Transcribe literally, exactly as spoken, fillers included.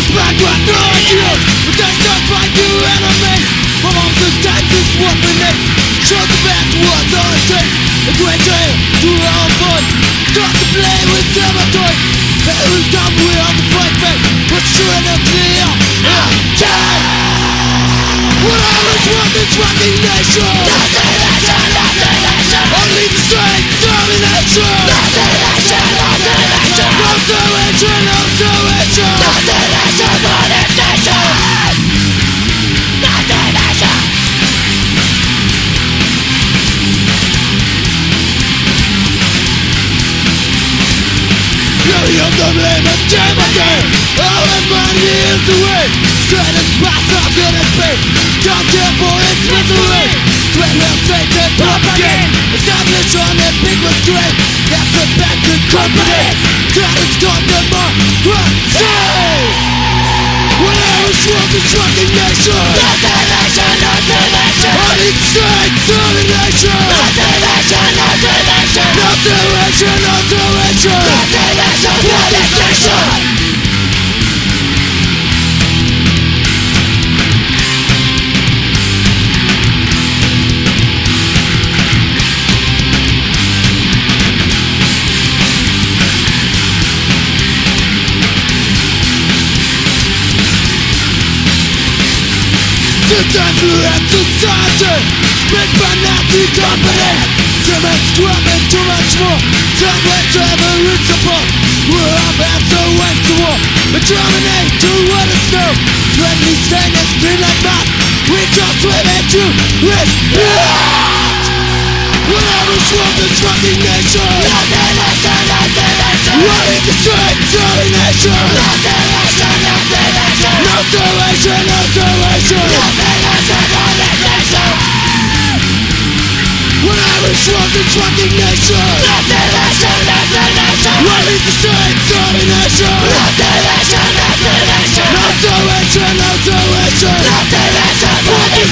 us back what throwing you. But they don't fight you enemy. For most of the times this is what we need. Show the back what's on the street. A great trail to our own voice. Start to play with silver toys. Every time we on the fight back. But sure enough clear time. What I was want is fucking nation. Nothing nation, nothing nation. Only the strength, domination. Nothing nation, nothing nation. No salvation, no salvation. Nothing nation for this nation. Nothing nation. Fury of the blame and shame again. All that money is the way. Straight as fast as good as pain. Don't care for its misery. Sweat will take the pop again. Established on a big was great. That's a back to company. That is called the more say. When I was from this fucking nation. Nothing nation, nothing nation. Only the strength, domination. Nothing nation, nothing nation. No salvation, no salvation. Nothing nation for this nation. This time to end society. Split by Nazi company. Too much crap and too much more. Time waits ever reach support. We're up and so waste to war. But dominate to what is new. Friendly stainless clean like mud. We just swim into this blood. When I was from this fucking nation. Nothing nation, nothing nation. What is the strength, domination? Nothing nation, nothing nation. No salvation, no salvation. Nothing nation for this nation. When I was from this fucking nation. Nothing nation, nothing nation. What is the strength, domination? Nothing nation, nothing nation. No salvation, no salvation. Nothing nation for this